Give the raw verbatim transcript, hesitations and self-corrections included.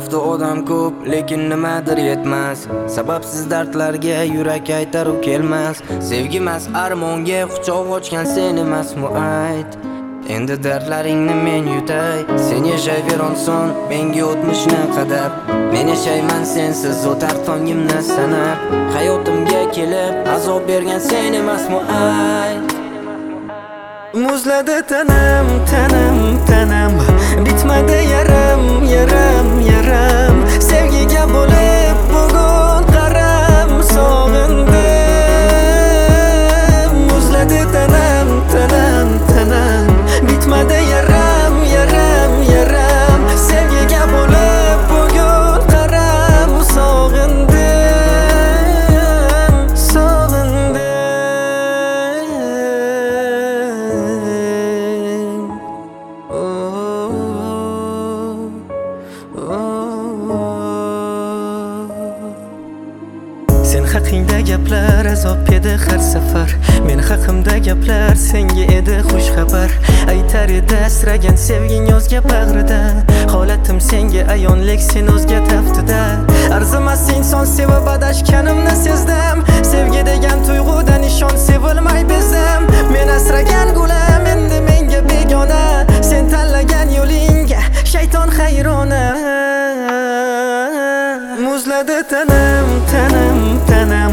Atrofda odam ko'p, lekin nimadir yetmas. Sababsiz dardlarga yurak aytar u kelmas. Sevgimas armonga quchoq ochgan sen emasmi ayt. Endi dardlaringni men yutay. Sen yashayver son, menga o'tmishni qadab. Men yashayman sensiz o'tar tongimni sanab. Hayotimga kelib azob bergan sen emasmi ayt. Muzladi tanam, tanam, tanam. Bitmadi yaram, yaram, yaram. Sevgiga bo'lib bugun qaram sog'indim. Muzladi tanam, tanam, tanam. Bitmadi yaram, yaram, yaram. Sevgiga bo'lib bugun qaram sog'indim, sog'indim. Sen haqingda gaplar azob edi har safar. Men haqimda gaplar senga edi xush xabar. Aytar edi asragan sevging yozga bag'rida. Holatim senga ayonlik sen o'zga taftida. Arzimas inson sevib adashganimni sezdim. Sevgi degan tuyg'udan ishon sevilmay bezdim. Men asragan gulam endi menga begona. Sen tanlagan yo'lingga shayton hayrona. Muzladi tanam, tanam, tanam.